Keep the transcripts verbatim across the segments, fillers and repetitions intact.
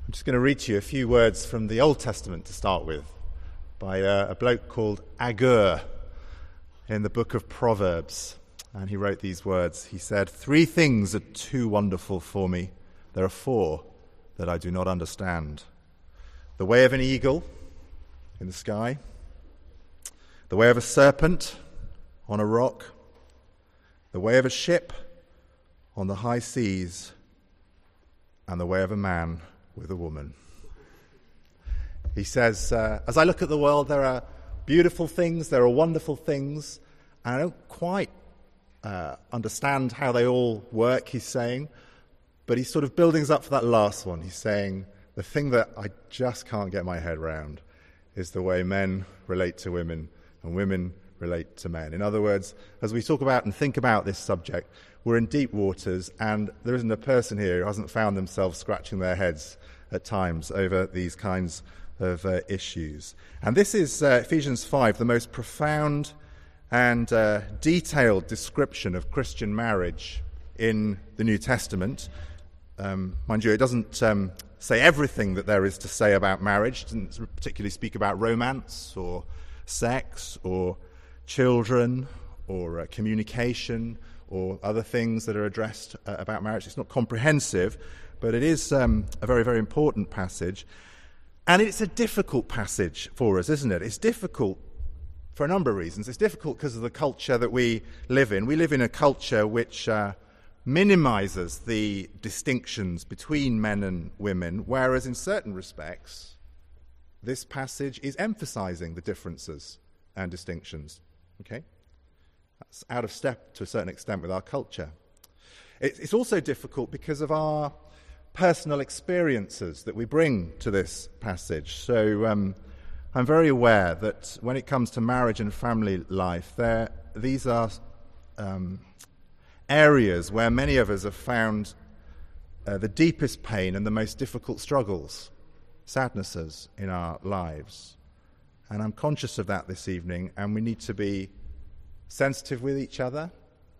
I'm just going to read to you a few words from the Old Testament to start with, by a, a bloke called Agur in the book of Proverbs. And he wrote these words. He said, "Three things are too wonderful for me. There are four that I do not understand. The way of an eagle in the sky, the way of a serpent on a rock, the way of a ship on the high seas, and the way of a man with a woman." He says, uh, as I look at the world, there are beautiful things, there are wonderful things, and I don't quite uh, understand how they all work, he's saying, but he's sort of building us up for that last one. He's saying, the thing that I just can't get my head around is the way men relate to women and women relate to men. In other words, as we talk about and think about this subject, we're in deep waters, and there isn't a person here who hasn't found themselves scratching their heads at times over these kinds of uh, issues. And this is uh, Ephesians five, the most profound and uh, detailed description of Christian marriage in the New Testament. Um, mind you, it doesn't um, say everything that there is to say about marriage. It doesn't particularly speak about romance or sex or children or uh, communication or other things that are addressed uh, about marriage. It's not comprehensive, but it is um, a very, very important passage. And it's a difficult passage for us, isn't it? It's difficult for a number of reasons. It's difficult because of the culture that we live in. We live in a culture which uh, minimizes the distinctions between men and women, whereas in certain respects, this passage is emphasizing the differences and distinctions. Okay? That's out of step to a certain extent with our culture. It's also difficult because of our personal experiences that we bring to this passage. So um, I'm very aware that when it comes to marriage and family life, there these are um, areas where many of us have found uh, the deepest pain and the most difficult struggles, sadnesses in our lives. And I'm conscious of that this evening, and we need to be sensitive with each other,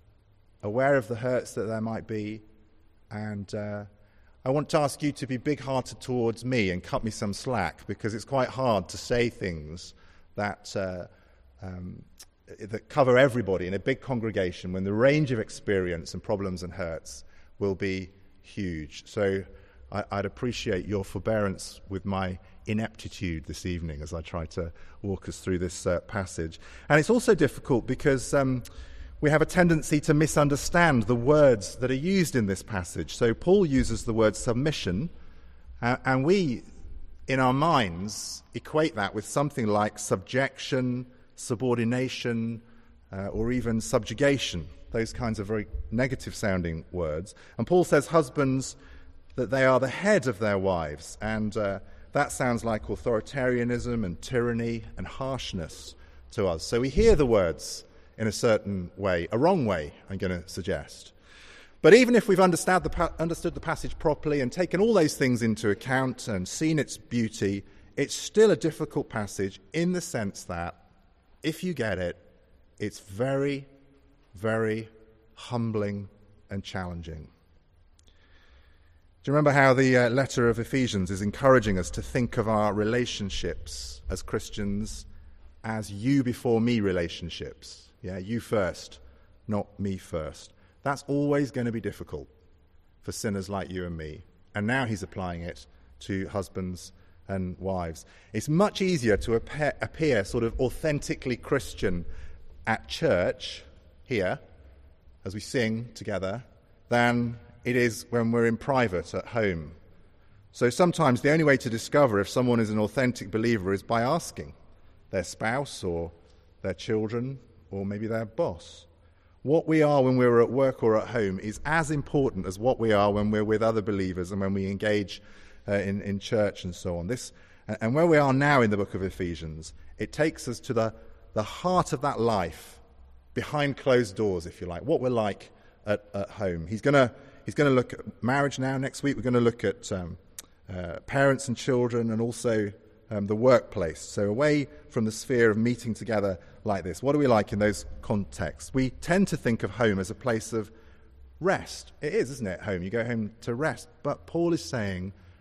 aware of the hurts that there might be, and uh, I want to ask you to be big-hearted towards me and cut me some slack, because it's quite hard to say things that uh, um, that cover everybody in a big congregation when the range of experience and problems and hurts will be huge. So I, I'd appreciate your forbearance with my ineptitude this evening as I try to walk us through this uh, passage. And it's also difficult because um, we have a tendency to misunderstand the words that are used in this passage. So Paul uses the word submission, uh, and we, in our minds, equate that with something like subjection, subordination, uh, or even subjugation, those kinds of very negative-sounding words. And Paul says husbands, that they are the head of their wives, and uh, that sounds like authoritarianism and tyranny and harshness to us. So we hear the words in a certain way, a wrong way, I'm going to suggest. But even if we've understood the, pa- understood the passage properly and taken all those things into account and seen its beauty, it's still a difficult passage in the sense that, if you get it, it's very, very humbling and challenging. Do you remember how the uh, letter of Ephesians is encouraging us to think of our relationships as Christians as you before me relationships? Yeah, you first, not me first. That's always going to be difficult for sinners like you and me. And now he's applying it to husbands and wives. It's much easier to appear, appear sort of authentically Christian at church, here, as we sing together, than it is when we're in private at home. So sometimes the only way to discover if someone is an authentic believer is by asking their spouse or their children or maybe their boss. What we are when we're at work or at home is as important as what we are when we're with other believers and when we engage uh, in, in church and so on. This, and where we are now in the book of Ephesians, it takes us to the, the heart of that life, behind closed doors, if you like, what we're like at, at home. He's going to He's going to look at marriage now. Next week we're going to look at um, uh, parents and children, and also um, the workplace. So away from the sphere of meeting together like this, what are we like in those contexts? We tend to think of home as a place of rest. It is, isn't it, home? You go home to rest. But Paul is saying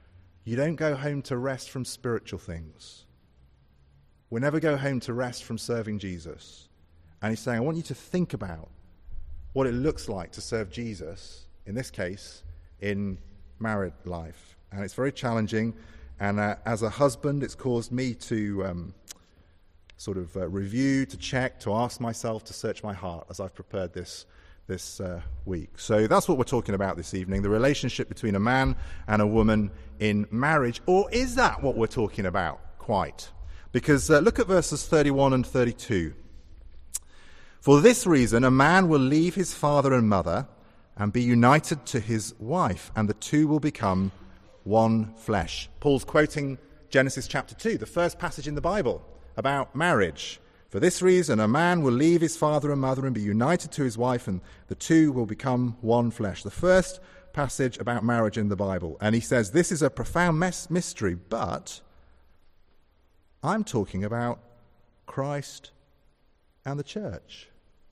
you don't go home to rest from spiritual things. We never go home to rest from serving Jesus. And he's saying, I want you to think about what it looks like to serve Jesus, in this case, in married life. And it's very challenging. And uh, as a husband, it's caused me to um, sort of uh, review, to check, to ask myself, to search my heart as I've prepared this this uh, week. So that's what we're talking about this evening, the relationship between a man and a woman in marriage. Or is that what we're talking about? Quite. Because uh, look at verses thirty-one and thirty-two. For this reason, a man will leave his father and mother and be united to his wife, and the two will become one flesh. Paul's quoting Genesis chapter two, the first passage in the Bible about marriage. For this reason, a man will leave his father and mother and be united to his wife, and the two will become one flesh. The first passage about marriage in the Bible. And he says, this is a profound mes- mystery, but I'm talking about Christ and the church.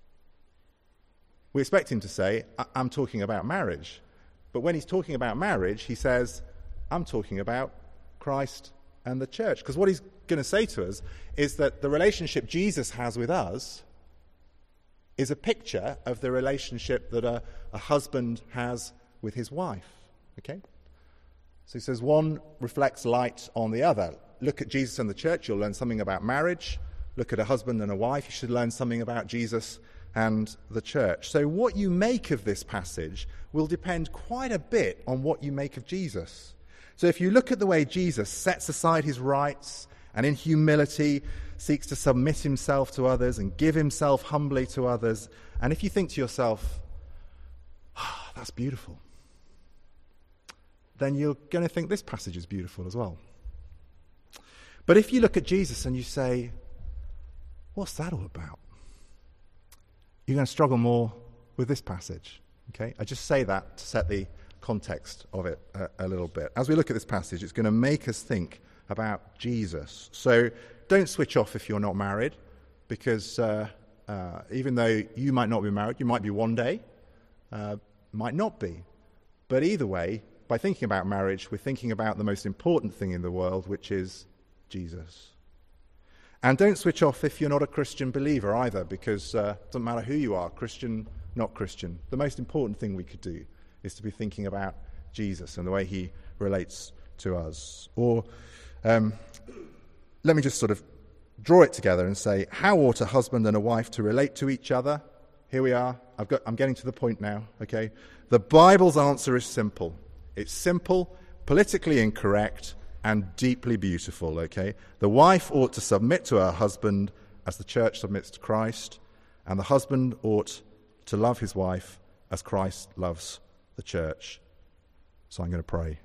We expect him to say, I- I'm talking about marriage. But when he's talking about marriage, he says, I'm talking about Christ and the church. Because what he's going to say to us is that the relationship Jesus has with us is a picture of the relationship that a, a husband has with his wife. Okay? So he says one reflects light on the other. Look at Jesus and the church, you'll learn something about marriage. Look at a husband and a wife, you should learn something about Jesus and the church. So what you make of this passage will depend quite a bit on what you make of Jesus. So if you look at the way Jesus sets aside his rights and in humility seeks to submit himself to others and give himself humbly to others, and if you think to yourself, oh, that's beautiful, then you're going to think this passage is beautiful as well. But if you look at Jesus and you say, what's that all about? You're going to struggle more with this passage. Okay, I just say that to set the context of it a, a little bit. As we look at this passage, it's going to make us think about Jesus. So don't switch off if you're not married, because uh, uh, even though you might not be married, you might be one day, uh, might not be. But either way, by thinking about marriage, we're thinking about the most important thing in the world, which is Jesus. And don't switch off if you're not a Christian believer either, because uh, it doesn't matter who you are, Christian, not Christian. The most important thing we could do is to be thinking about Jesus and the way he relates to us. Or um, let me just sort of draw it together and say, how ought a husband and a wife to relate to each other? Here we are. I've got, I'm getting to the point now, okay? The Bible's answer is simple. It's simple, politically incorrect, and deeply beautiful, okay? The wife ought to submit to her husband as the church submits to Christ, and the husband ought to love his wife as Christ loves the church. So I'm going to pray.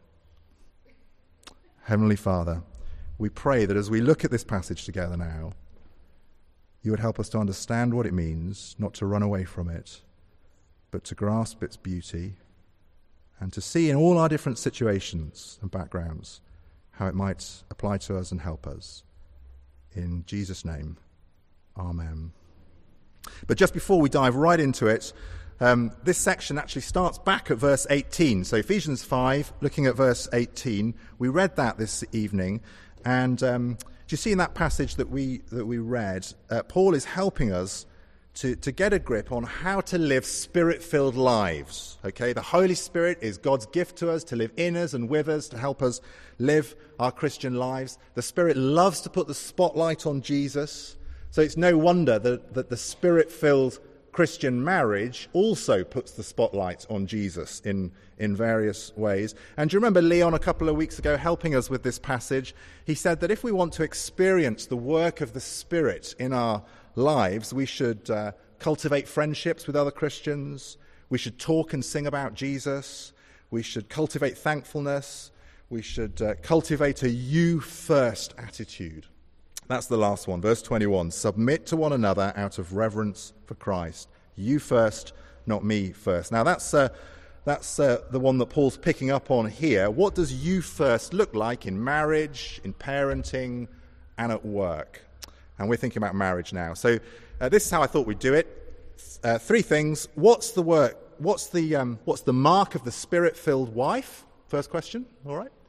Heavenly Father, we pray that as we look at this passage together now, you would help us to understand what it means, not to run away from it, but to grasp its beauty and to see in all our different situations and backgrounds how it might apply to us and help us. In Jesus' name, amen. But just before we dive right into it, um, this section actually starts back at verse eighteen. So Ephesians five, looking at verse eighteen, we read that this evening. And um, do you see in that passage that we that we read, uh, Paul is helping us to, to get a grip on how to live spirit-filled lives. Okay, the Holy Spirit is God's gift to us to live in us and with us, to help us live our Christian lives. The Spirit loves to put the spotlight on Jesus. So it's no wonder that, that the Spirit-filled Christian marriage also puts the spotlight on Jesus in, in various ways. And do you remember Leon a couple of weeks ago helping us with this passage? He said that if we want to experience the work of the Spirit in our lives, we should uh, cultivate friendships with other Christians. We should talk and sing about Jesus. We should cultivate thankfulness. We should uh, cultivate a you-first attitude. That's the last one, verse twenty-one. Submit to one another out of reverence for Christ. You first, not me first. Now that's uh, that's uh, the one that Paul's picking up on here. What does you first look like in marriage, in parenting, and at work? And we're thinking about marriage now. So uh, this is how I thought we'd do it. Uh, three things. What's the work? What's the um, what's the mark of the Spirit-filled wife? First question. All right.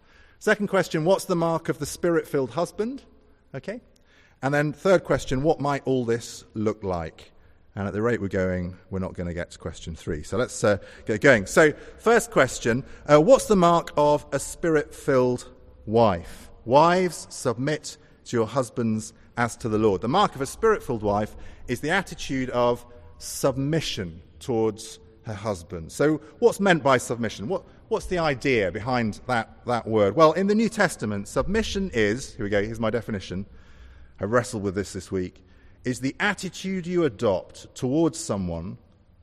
Second question, what's the mark of the Spirit-filled husband? Okay. And then third question, what might all this look like? And at the rate we're going, we're not going to get to question three. So let's uh, get going. So first question, uh, what's the mark of a Spirit-filled wife? Wives, submit to your husbands as to the Lord. The mark of a Spirit-filled wife is the attitude of submission towards her husband. So what's meant by submission? What, what's the idea behind that, that word? Well, in the New Testament, submission is, here we go, here's my definition. I wrestled with this this week, is the attitude you adopt towards someone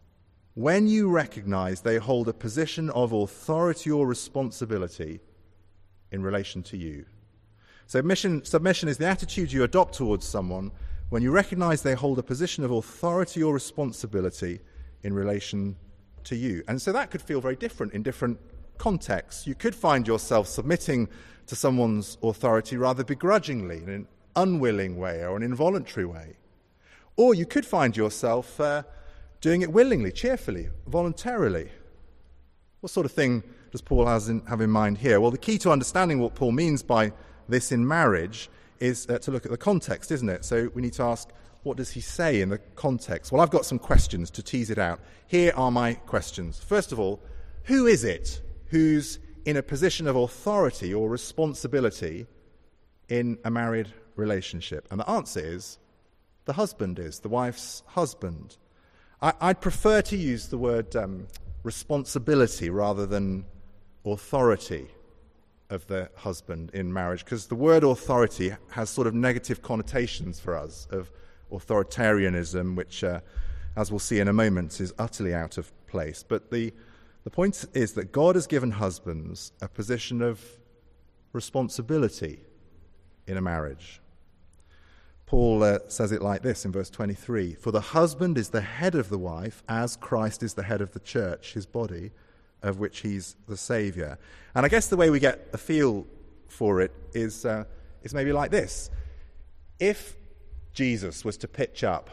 when you recognize they hold a position of authority or responsibility in relation to you. Submission, submission is the attitude you adopt towards someone when you recognize they hold a position of authority or responsibility in relation to you. And so that could feel very different in different contexts. You could find yourself submitting to someone's authority rather begrudgingly, in an unwilling way or an involuntary way. Or you could find yourself uh, doing it willingly, cheerfully, voluntarily. What sort of thing does Paul has in, have in mind here? Well, the key to understanding what Paul means by this in marriage is uh, to look at the context, isn't it? So we need to ask, what does he say in the context? Well, I've got some questions to tease it out. Here are my questions. First of all, who is it who's in a position of authority or responsibility in a married relationship? And the answer is, the husband is, the wife's husband. I, I'd prefer to use the word um, responsibility rather than authority of the husband in marriage, because the word authority has sort of negative connotations for us, of authoritarianism, which, uh, as we'll see in a moment, is utterly out of place. But the, the point is that God has given husbands a position of responsibility in a marriage. Paul uh, says it like this in verse twenty-three, "For the husband is the head of the wife, as Christ is the head of the church, his body, of which he's the Saviour." And I guess the way we get a feel for it is, uh, is maybe like this. If Jesus was to pitch up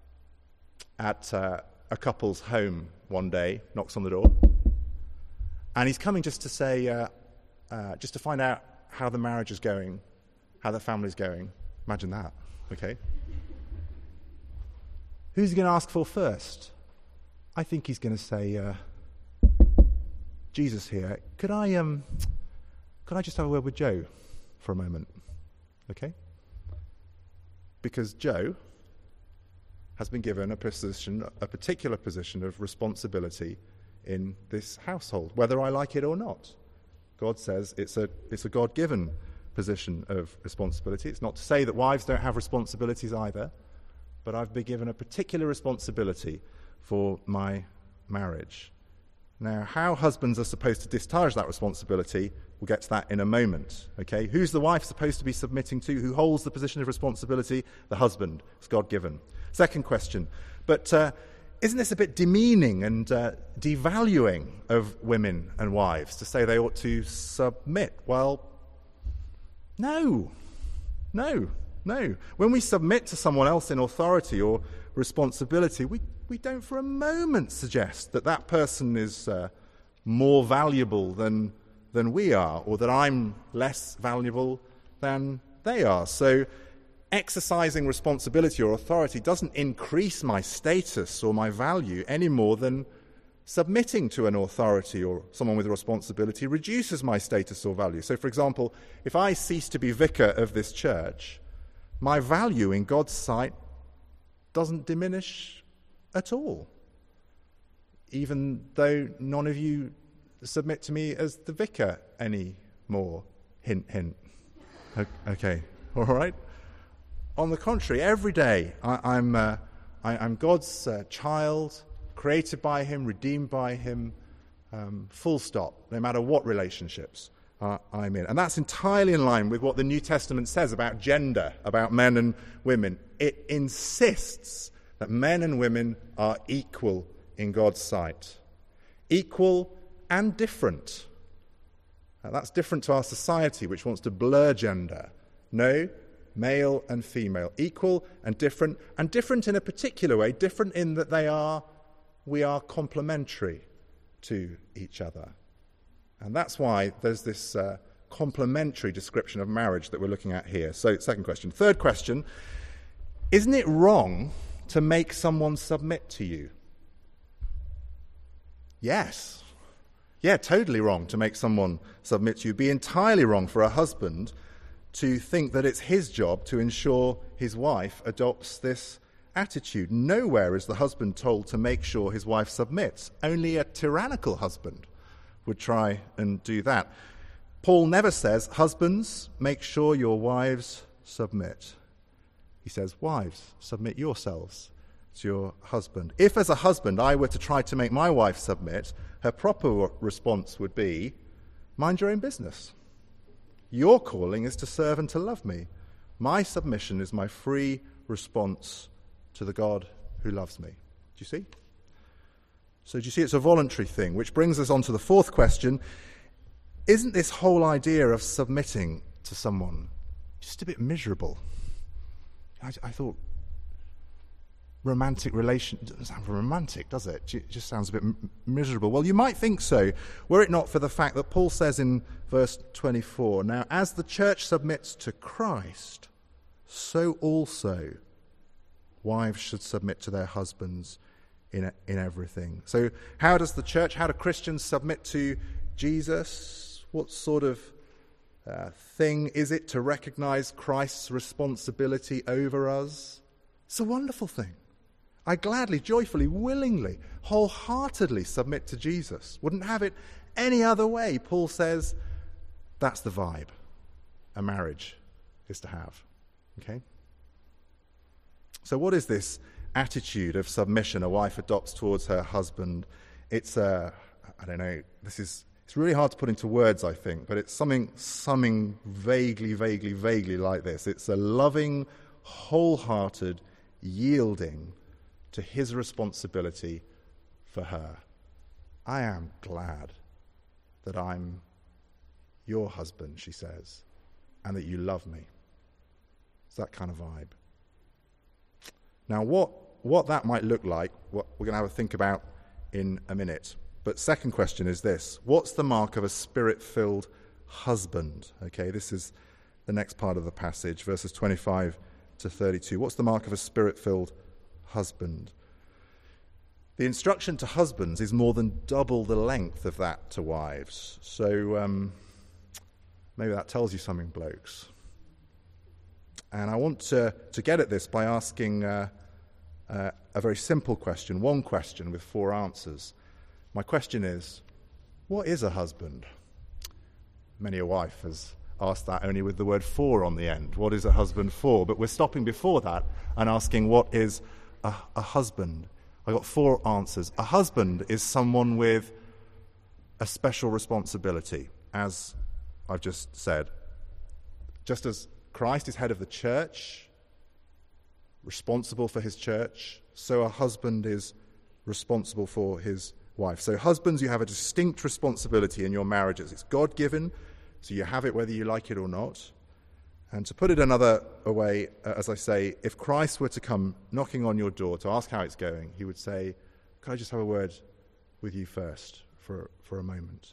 at uh, a couple's home one day, knocks on the door, and he's coming just to say, uh, uh, just to find out how the marriage is going, how the family's going. Imagine that, okay? Who's he going to ask for first? I think he's going to say, uh, Jesus here, could I um, could I just have a word with Joe for a moment? Okay? Because Joe has been given a position, a particular position of responsibility in this household, whether I like it or not. God says it's a it's a God-given position of responsibility. It's not to say that wives don't have responsibilities either, but I've been given a particular responsibility for my marriage. Now, how husbands are supposed to discharge that responsibility, we'll get to that in a moment. Okay, who's the wife supposed to be submitting to? Who holds the position of responsibility? The husband. It's God-given. Second question, but uh, isn't this a bit demeaning and uh, devaluing of women and wives to say they ought to submit? Well, no, no, no. When we submit to someone else in authority or responsibility, we We don't for a moment suggest that that person is uh, more valuable than than we are, or that I'm less valuable than they are. So exercising responsibility or authority doesn't increase my status or my value any more than submitting to an authority or someone with a responsibility reduces my status or value. So, for example, if I cease to be vicar of this church, my value in God's sight doesn't diminish at all, even though none of you submit to me as the vicar anymore. Hint, hint. Okay, all right. On the contrary, every day I, I'm uh, I, I'm God's uh, child, created by Him, redeemed by Him. Um, full stop. No matter what relationships uh, I'm in, and that's entirely in line with what the New Testament says about gender, about men and women. It insists that men and women are equal in God's sight. Equal and different. Now, that's different to our society, which wants to blur gender. No, male and female. Equal and different, and different in a particular way, different in that they are, we are complementary to each other. And that's why there's this uh, complementary description of marriage that we're looking at here. So, second question. Third question, isn't it wrong to make someone submit to you? Yes. Yeah, totally wrong to make someone submit to you. It'd be entirely wrong for a husband to think that it's his job to ensure his wife adopts this attitude. Nowhere is the husband told to make sure his wife submits. Only a tyrannical husband would try and do that. Paul never says, husbands, make sure your wives submit. He says, wives, submit yourselves to your husband. If as a husband I were to try to make my wife submit, her proper response would be, mind your own business. Your calling is to serve and to love me. My submission is my free response to the God who loves me. Do you see? So do you see it's a voluntary thing, which brings us on to the fourth question. Isn't this whole idea of submitting to someone just a bit miserable? I, I thought romantic relation doesn't sound romantic, does it? It just sounds a bit m- miserable. Well, you might think so, were it not for the fact that Paul says in verse twenty-four, now as the church submits to Christ, so also wives should submit to their husbands in in everything. So how does the church, how do Christians submit to Jesus? What sort of uh, thing is it to recognize Christ's responsibility over us? It's a wonderful thing. I gladly, joyfully, willingly, wholeheartedly submit to Jesus. Wouldn't have it any other way. Paul says that's the vibe a marriage is to have. Okay? So what is this attitude of submission a wife adopts towards her husband? It's a, I don't know, this is, it's really hard to put into words, I think, but it's something, something vaguely, vaguely, vaguely like this. It's a loving, wholehearted yielding to his responsibility for her. I am glad that I'm your husband, she says, and that you love me. It's that kind of vibe. Now, what, what that might look like, what we're going to have a think about in a minute. But second question is this. What's the mark of a spirit-filled husband? Okay, this is the next part of the passage, verses twenty-five to thirty-two. What's the mark of a spirit-filled husband? The instruction to husbands is more than double the length of that to wives. So um, maybe that tells you something, blokes. And I want to, to get at this by asking uh, uh, a very simple question, one question with four answers. My question is, what is a husband? Many a wife has asked that only with the word for on the end. What is a husband for? But we're stopping before that and asking what is a, a husband? I got four answers. A husband is someone with a special responsibility, as I've just said. Just as Christ is head of the church, responsible for his church, so a husband is responsible for his wife. So husbands, you have a distinct responsibility in your marriages. It's God-given, so you have it whether you like it or not. And to put it another way, uh, as I say, if Christ were to come knocking on your door to ask how it's going, he would say, could I just have a word with you first for, for a moment?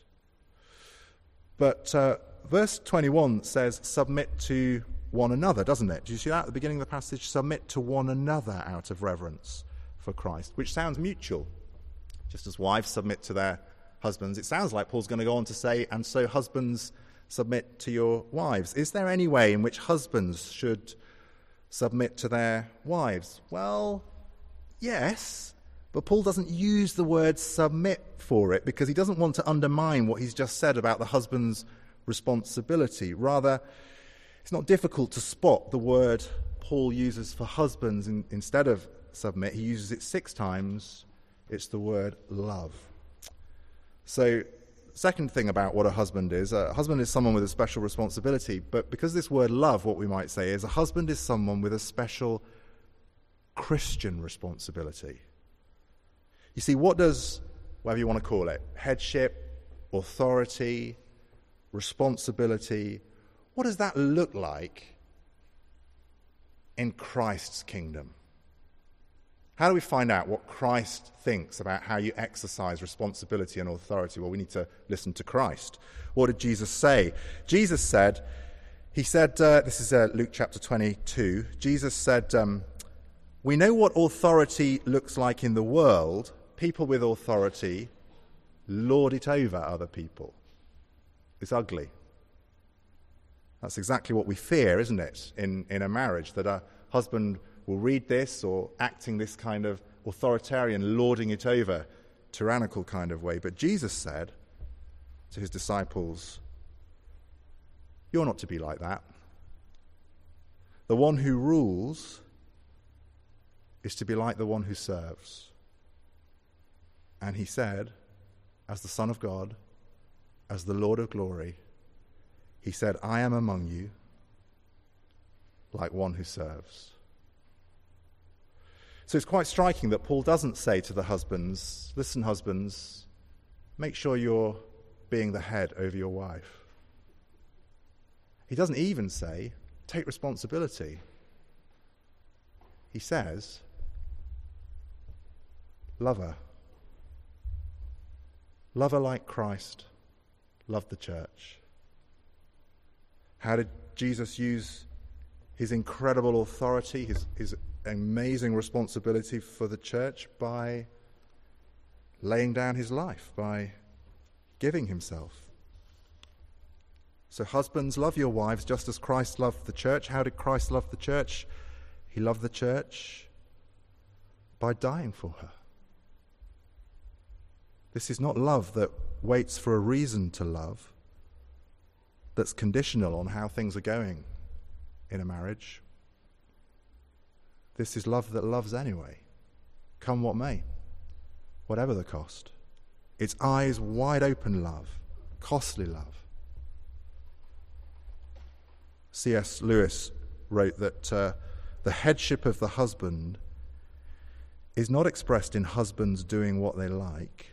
But uh, verse twenty-one says, submit to one another, doesn't it? Do you see that at the beginning of the passage? Submit to one another out of reverence for Christ, which sounds mutual. Just as wives submit to their husbands, it sounds like Paul's going to go on to say, and so husbands submit to your wives. Is there any way in which husbands should submit to their wives? Well, yes, but Paul doesn't use the word submit for it because he doesn't want to undermine what he's just said about the husband's responsibility. Rather, it's not difficult to spot the word Paul uses for husbands in, instead of submit. He uses it six times. It's the word love. So, second thing about what a husband is, a husband is someone with a special responsibility, but because this word love, what we might say is a husband is someone with a special Christian responsibility. You see, what does, whatever you want to call it, headship, authority, responsibility, what does that look like in Christ's kingdom? How do we find out what Christ thinks about how you exercise responsibility and authority? Well, we need to listen to Christ. What did Jesus say? Jesus said, he said, uh, this is uh, Luke chapter twenty-two, Jesus said, um, we know what authority looks like in the world. People with authority lord it over other people. It's ugly. That's exactly what we fear, isn't it, in, in a marriage, that a husband will read this or acting this kind of authoritarian, lording it over, tyrannical kind of way. But Jesus said to his disciples, you're not to be like that. The one who rules is to be like the one who serves. And he said, as the Son of God, as the Lord of glory, he said, I am among you like one who serves. So it's quite striking that Paul doesn't say to the husbands, listen, husbands, make sure you're being the head over your wife. He doesn't even say, take responsibility. He says, love her. Love her like Christ loved the church. How did Jesus use his incredible authority, his, his amazing responsibility for the church? By laying down his life, by giving himself. So husbands, love your wives just as Christ loved the church. How did Christ love the church? He loved the church by dying for her. This is not love that waits for a reason to love, that's conditional on how things are going in a marriage. This is love that loves anyway, come what may, whatever the cost. It's eyes wide open love, costly love. C S Lewis wrote that uh, the headship of the husband is not expressed in husbands doing what they like,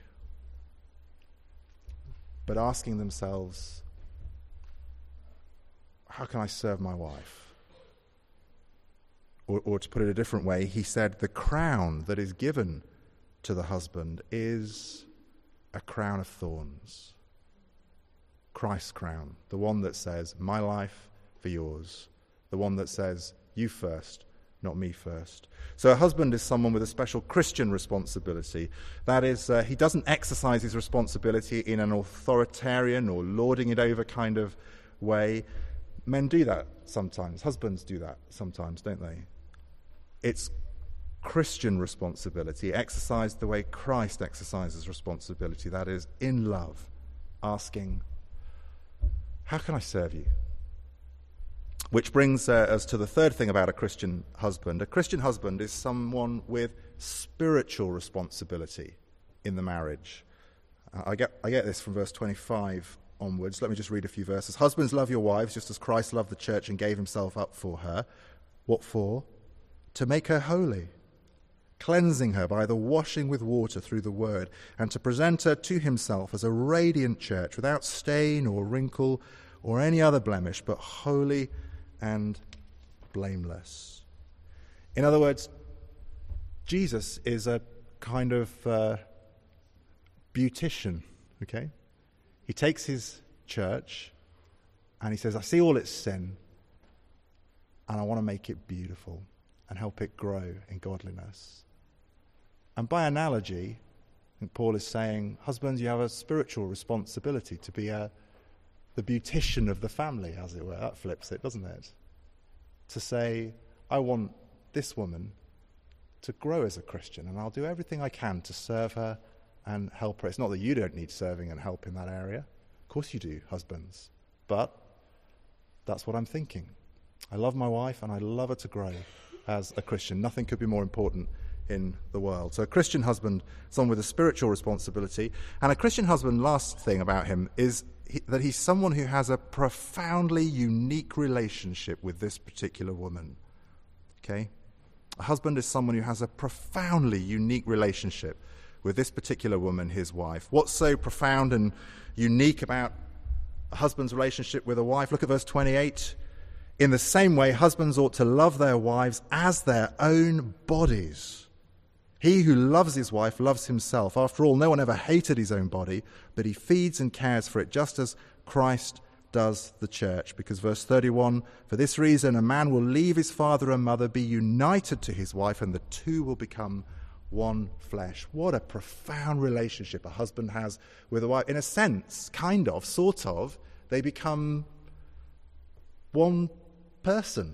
but asking themselves, how can I serve my wife? Or, or to put it a different way, he said the crown that is given to the husband is a crown of thorns. Christ's crown, the one that says, my life for yours. The one that says, you first, not me first. So a husband is someone with a special Christian responsibility. That is, uh, he doesn't exercise his responsibility in an authoritarian or lording it over kind of way. Men do that sometimes. Husbands do that sometimes, don't they? It's Christian responsibility, exercised the way Christ exercises responsibility. That is, in love, asking, how can I serve you? Which brings uh, us to the third thing about a Christian husband. A Christian husband is someone with spiritual responsibility in the marriage. Uh, I get I get this from verse twenty-five onwards. Let me just read a few verses. Husbands, love your wives just as Christ loved the church and gave himself up for her. What for? To make her holy, cleansing her by the washing with water through the word, and to present her to himself as a radiant church without stain or wrinkle or any other blemish, but holy and blameless. In other words, Jesus is a kind of uh, beautician, okay? He takes his church and he says, I see all its sin and I want to make it beautiful and help it grow in godliness. And by analogy, I think Paul is saying, husbands, you have a spiritual responsibility to be a the beautician of the family, as it were. That flips it, doesn't it? To say, I want this woman to grow as a Christian, and I'll do everything I can to serve her and help her. It's not that you don't need serving and help in that area. Of course you do, husbands. But that's what I'm thinking. I love my wife, and I love her to grow as a Christian. Nothing could be more important in the world. So a Christian husband, someone with a spiritual responsibility. And a Christian husband, last thing about him, is he, that he's someone who has a profoundly unique relationship with this particular woman. Okay? A husband is someone who has a profoundly unique relationship with this particular woman, his wife. What's so profound and unique about a husband's relationship with a wife? Look at verse twenty-eight. In the same way, husbands ought to love their wives as their own bodies. He who loves his wife loves himself. After all, no one ever hated his own body, but he feeds and cares for it, just as Christ does the church. Because verse thirty-one, for this reason a man will leave his father and mother, be united to his wife, and the two will become one flesh. What a profound relationship a husband has with a wife. In a sense, kind of, sort of, they become one person.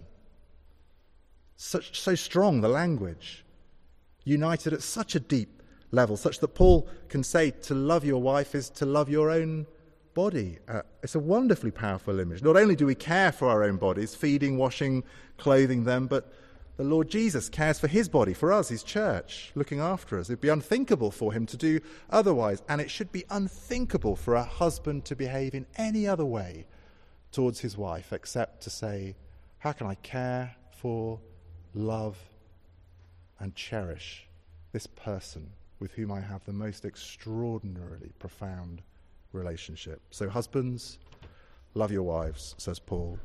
Such, so strong, the language. United at such a deep level, such that Paul can say to love your wife is to love your own body. Uh, it's a wonderfully powerful image. Not only do we care for our own bodies, feeding, washing, clothing them, but the Lord Jesus cares for his body, for us, his church, looking after us. It'd be unthinkable for him to do otherwise, and it should be unthinkable for a husband to behave in any other way towards his wife except to say, how can I care for, love, and cherish this person with whom I have the most extraordinarily profound relationship. So husbands, love your wives, says Paul.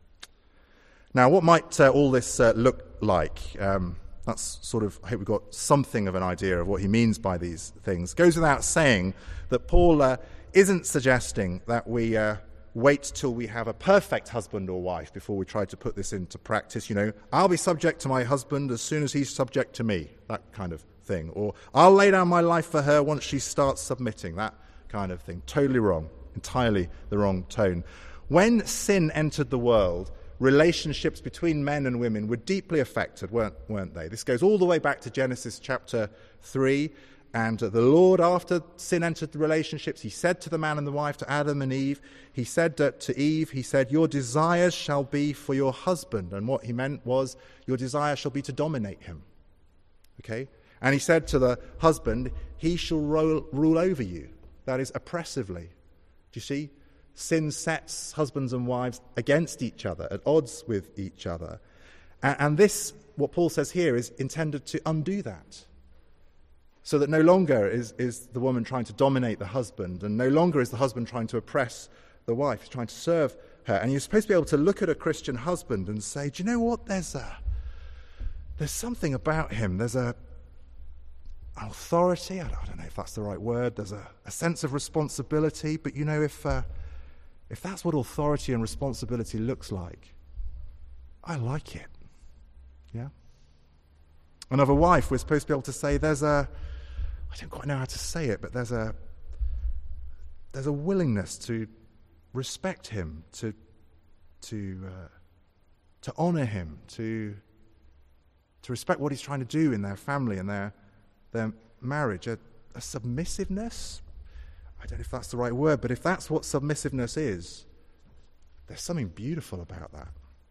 Now, what might uh, all this uh, look like? Um, that's sort of, I hope we've got something of an idea of what he means by these things. It goes without saying that Paul uh, isn't suggesting that we uh, wait till we have a perfect husband or wife before we try to put this into practice. You know, I'll be subject to my husband as soon as he's subject to me, that kind of thing. Or I'll lay down my life for her once she starts submitting, that kind of thing. Totally wrong. Entirely the wrong tone. When sin entered the world, relationships between men and women were deeply affected, weren't, weren't they? This goes all the way back to Genesis chapter three. And the Lord, after sin entered the relationships, he said to the man and the wife, to Adam and Eve, he said to Eve, he said, your desires shall be for your husband. And what he meant was, your desire shall be to dominate him. Okay? And he said to the husband, he shall rule, rule over you. That is, oppressively. Do you see? Sin sets husbands and wives against each other, at odds with each other. And, and this, what Paul says here, is intended to undo that. So that no longer is, is the woman trying to dominate the husband, and no longer is the husband trying to oppress the wife. He's trying to serve her. And you're supposed to be able to look at a Christian husband and say, do you know what? There's a, there's something about him. There's a an authority. I don't, I don't know if that's the right word. There's a, a sense of responsibility. But you know, if uh, if that's what authority and responsibility looks like, I like it. Yeah? And of a wife, we're supposed to be able to say there's a, I don't quite know how to say it, but there's a there's a willingness to respect him, to to uh, to honor him, to to respect what he's trying to do in their family and their their marriage. A, a submissiveness. I don't know if that's the right word, but if that's what submissiveness is, there's something beautiful about that.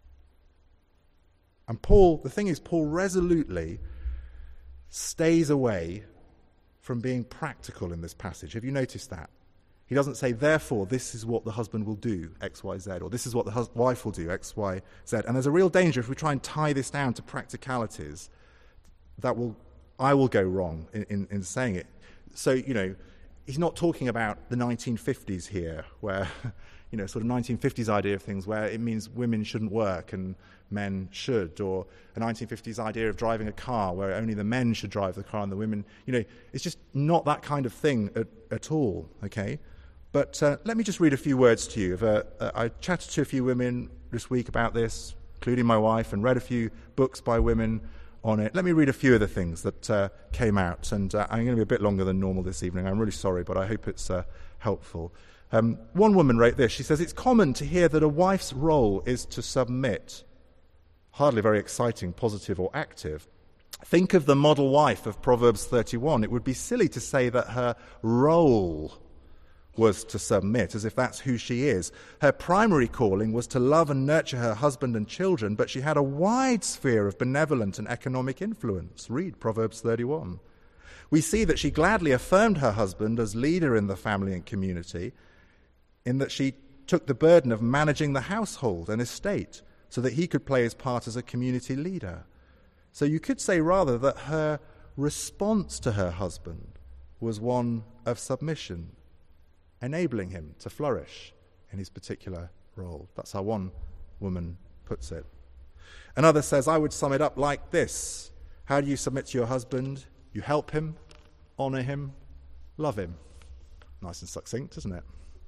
And Paul, the thing is, Paul resolutely stays away from being practical in this passage. Have you noticed that? He doesn't say, therefore, this is what the husband will do, X, Y, Z, or this is what the hus- wife will do, X, Y, Z. And there's a real danger if we try and tie this down to practicalities, that will, I will go wrong in, in, in saying it. So, you know, he's not talking about the nineteen fifties here, where, you know, sort of nineteen fifties idea of things where it means women shouldn't work and men should, or a nineteen fifties idea of driving a car where only the men should drive the car and the women, you know, it's just not that kind of thing at, at all, okay? But uh, let me just read a few words to you. Uh, uh, I chatted to a few women this week about this, including my wife, and read a few books by women on it. Let me read a few of the things that uh, came out, and uh, I'm going to be a bit longer than normal this evening. I'm really sorry, but I hope it's uh, helpful. Um, one woman wrote this. She says, it's common to hear that a wife's role is to submit. Hardly very exciting, positive, or active. Think of the model wife of Proverbs thirty-one. It would be silly to say that her role was to submit, as if that's who she is. Her primary calling was to love and nurture her husband and children, but she had a wide sphere of benevolent and economic influence. Read Proverbs thirty-one. We see that she gladly affirmed her husband as leader in the family and community, in that she took the burden of managing the household and estate so that he could play his part as a community leader. So you could say rather that her response to her husband was one of submission, enabling him to flourish in his particular role. That's how one woman puts it. Another says, I would sum it up like this. How do you submit to your husband? You help him, honour him, love him. Nice and succinct, isn't it?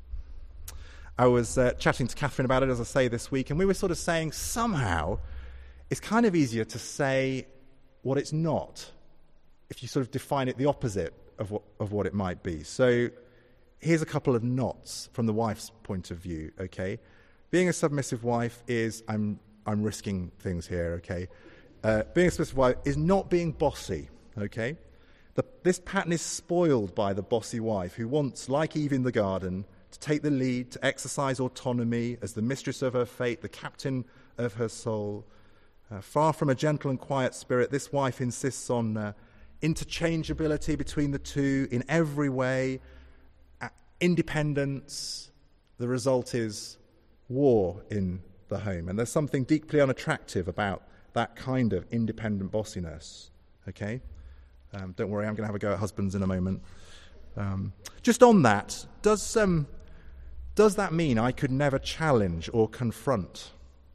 I was uh, chatting to Catherine about it, as I say, this week, and we were sort of saying somehow it's kind of easier to say what it's not if you sort of define it the opposite of what, of what it might be. So here's a couple of nots from the wife's point of view, okay? Being a submissive wife is, I'm I'm risking things here, okay? Uh, being a submissive wife is not being bossy, okay? The, this pattern is spoiled by the bossy wife who wants, like Eve in the garden, to take the lead, to exercise autonomy as the mistress of her fate, the captain of her soul. Uh, far from a gentle and quiet spirit, this wife insists on uh, interchangeability between the two in every way, uh, independence. The result is war in the home. And there's something deeply unattractive about that kind of independent bossiness, okay? Um, don't worry, I'm going to have a go at husbands in a moment. Um, just on that, does um, does that mean I could never challenge or confront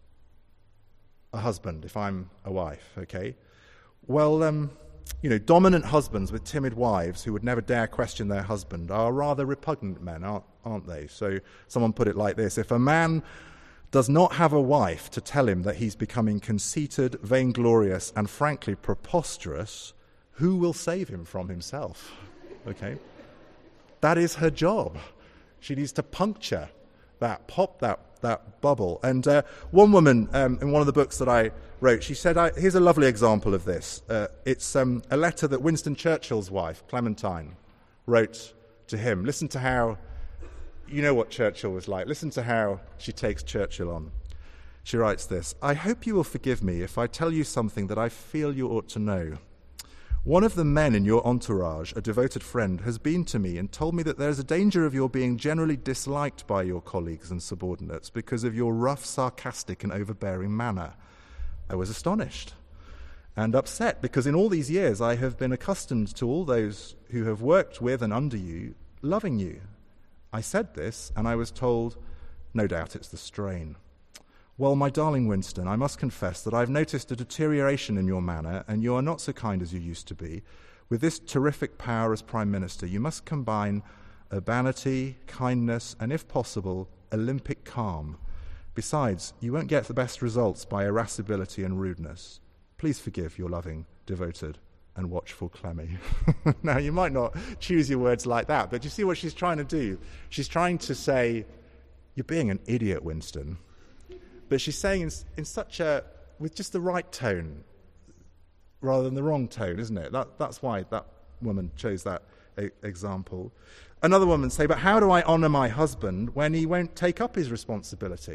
a husband if I'm a wife, okay? Well, um, you know, dominant husbands with timid wives who would never dare question their husband are rather repugnant men, aren't, aren't they? So someone put it like this: if a man does not have a wife to tell him that he's becoming conceited, vainglorious, and frankly preposterous, who will save him from himself? Okay? That is her job. She needs to puncture that, pop that that bubble. And uh, one woman, um, in one of the books that I wrote, she said, I, here's a lovely example of this. Uh, it's um, a letter that Winston Churchill's wife, Clementine, wrote to him. Listen to how, you know what Churchill was like. Listen to how she takes Churchill on. She writes this: I hope you will forgive me if I tell you something that I feel you ought to know. One of the men in your entourage, a devoted friend, has been to me and told me that there is a danger of your being generally disliked by your colleagues and subordinates because of your rough, sarcastic, and overbearing manner. I was astonished and upset because in all these years I have been accustomed to all those who have worked with and under you loving you. I said this, and I was told, no doubt it's the strain. Well, my darling Winston, I must confess that I've noticed a deterioration in your manner, and you are not so kind as you used to be. With this terrific power as Prime Minister, you must combine urbanity, kindness, and, if possible, Olympic calm. Besides, you won't get the best results by irascibility and rudeness. Please forgive your loving, devoted, and watchful Clemmy. Now, you might not choose your words like that, but do you see what she's trying to do? She's trying to say, you're being an idiot, Winston. But she's saying in, in such a, with just the right tone, rather than the wrong tone, isn't it? That, that's why that woman chose that a, example. Another woman say, but how do I honour my husband when he won't take up his responsibility?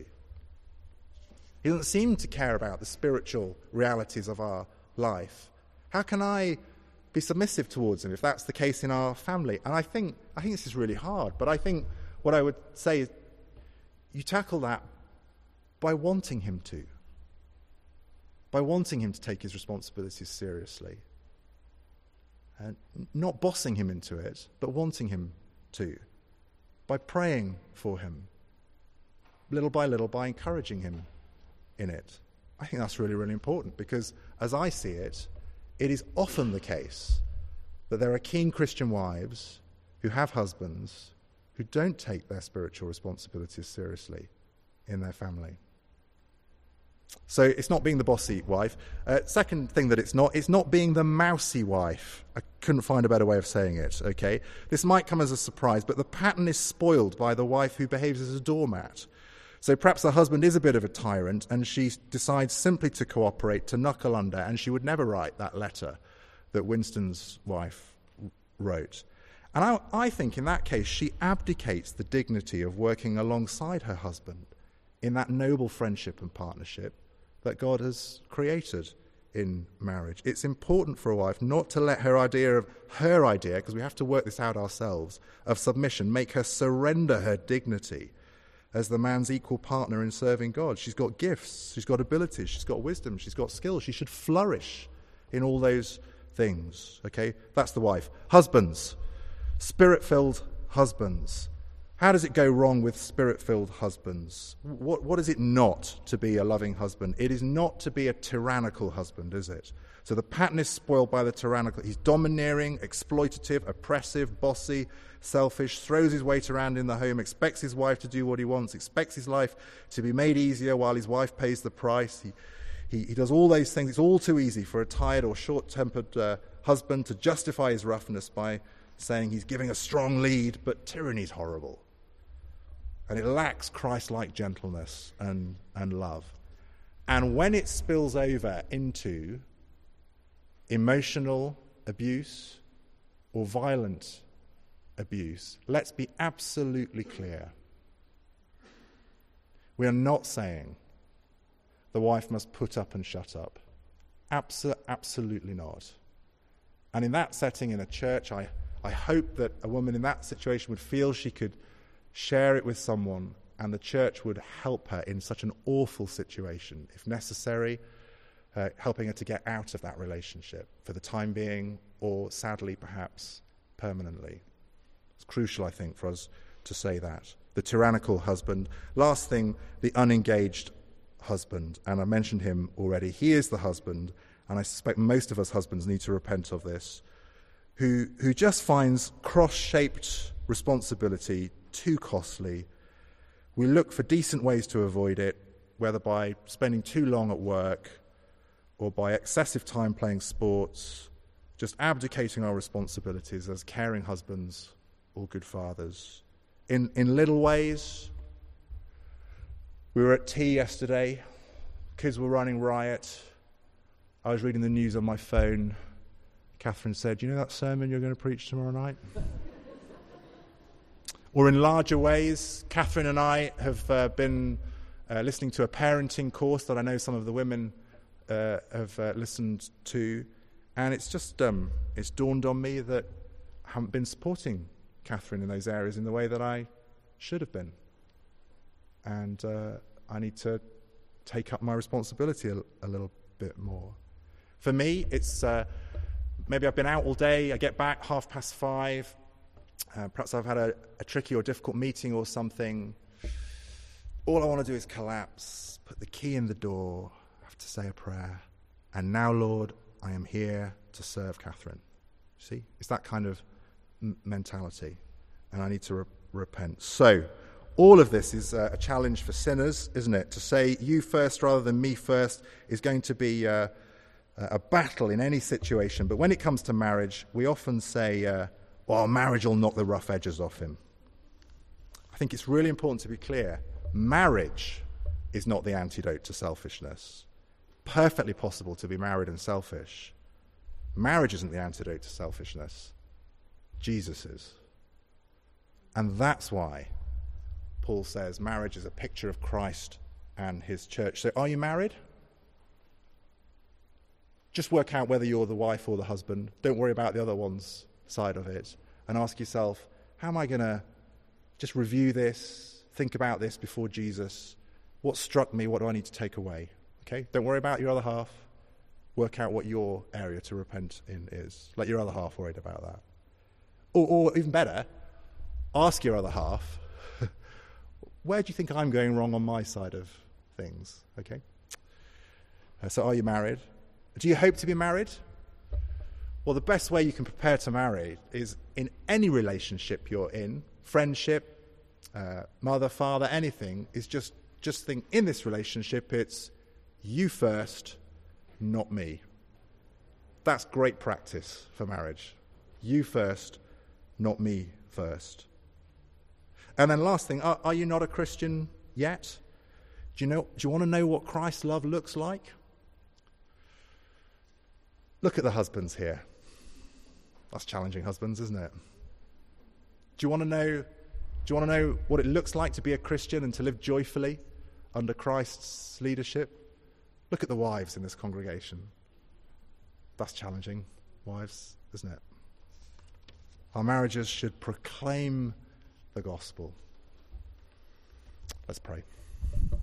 He doesn't seem to care about the spiritual realities of our life. How can I be submissive towards him if that's the case in our family? And I think I think this is really hard, but I think what I would say is you tackle that by wanting him to. By wanting him to take his responsibilities seriously. And not bossing him into it, but wanting him to. By praying for him, little by little, by encouraging him in it. I think that's really, really important because, as I see it, it is often the case that there are keen Christian wives who have husbands who don't take their spiritual responsibilities seriously in their family. So it's not being the bossy wife. Uh, second thing that it's not, it's not being the mousy wife. I couldn't find a better way of saying it, okay? This might come as a surprise, but the pattern is spoiled by the wife who behaves as a doormat. So perhaps the husband is a bit of a tyrant and she decides simply to cooperate, to knuckle under, and she would never write that letter that Winston's wife wrote. And I, I think in that case she abdicates the dignity of working alongside her husband in that noble friendship and partnership that God has created in marriage. It's important for a wife not to let her idea of her idea, because we have to work this out ourselves, of submission, make her surrender her dignity as the man's equal partner in serving God. She's got gifts, she's got abilities, she's got wisdom, she's got skills. She should flourish in all those things, okay? That's the wife. Husbands, spirit-filled husbands. How does it go wrong with spirit-filled husbands? What, what is it not to be a loving husband? It is not to be a tyrannical husband, is it? So the pattern is spoiled by the tyrannical. He's domineering, exploitative, oppressive, bossy, selfish, throws his weight around in the home, expects his wife to do what he wants, expects his life to be made easier while his wife pays the price. He, he, he does all those things. It's all too easy for a tired or short-tempered uh, husband to justify his roughness by saying he's giving a strong lead, but tyranny's horrible. And it lacks Christ-like gentleness and, and love. And when it spills over into emotional abuse or violent abuse, let's be absolutely clear. We are not saying the wife must put up and shut up. Abso- absolutely not. And in that setting in a church, I, I hope that a woman in that situation would feel she could share it with someone and the church would help her in such an awful situation, if necessary, uh, helping her to get out of that relationship for the time being or, sadly, perhaps permanently. It's crucial, I think, for us to say that. The tyrannical husband. Last thing, the unengaged husband. And I mentioned him already. He is the husband, and I suspect most of us husbands need to repent of this, who, who just finds cross-shaped responsibility too costly. We look for decent ways to avoid it, whether by spending too long at work or by excessive time playing sports, just abdicating our responsibilities as caring husbands or good fathers. In in little ways, we were at tea yesterday, kids were running riot, I was reading the news on my phone. Catherine said, "You know that sermon you're going to preach tomorrow night?" Or in larger ways, Catherine and I have uh, been uh, listening to a parenting course that I know some of the women uh, have uh, listened to, and it's just um, it's dawned on me that I haven't been supporting Catherine in those areas in the way that I should have been, and uh, I need to take up my responsibility a, a little bit more. For me, it's uh, maybe I've been out all day, I get back half past five. Uh, perhaps I've had a, a tricky or difficult meeting or something. All I want to do is collapse, put the key in the door, have to say a prayer. And now, Lord, I am here to serve Catherine. See? It's that kind of m- mentality. And I need to re- repent. So, all of this is uh, a challenge for sinners, isn't it? To say you first rather than me first is going to be uh, a battle in any situation. But when it comes to marriage, we often say, uh, well, marriage will knock the rough edges off him. I think it's really important to be clear. Marriage is not the antidote to selfishness. Perfectly possible to be married and selfish. Marriage isn't the antidote to selfishness. Jesus is. And that's why Paul says marriage is a picture of Christ and his church. So are you married? Just work out whether you're the wife or the husband. Don't worry about the other one's side of it, and ask yourself, how am I going to just review this, think about this before Jesus? What struck me? What do I need to take away? Okay, don't worry about your other half. Work out what your area to repent in is. Let your other half worried about that. Or, or even better, ask your other half, where do you think I'm going wrong on my side of things? Okay. Uh, so are you married? Do you hope to be married? Well, the best way you can prepare to marry is in any relationship you're in, friendship, uh, mother, father, anything, is just, just think in this relationship it's you first, not me. That's great practice for marriage. You first, not me first. And then last thing, are, are you not a Christian yet? Do you know? Do you want to know what Christ's love looks like? Look at the husbands here. That's challenging, husbands, isn't it? Do you want to know? Do you want to know what it looks like to be a Christian and to live joyfully under Christ's leadership? Look at the wives in this congregation. That's challenging, wives, isn't it? Our marriages should proclaim the gospel. Let's pray.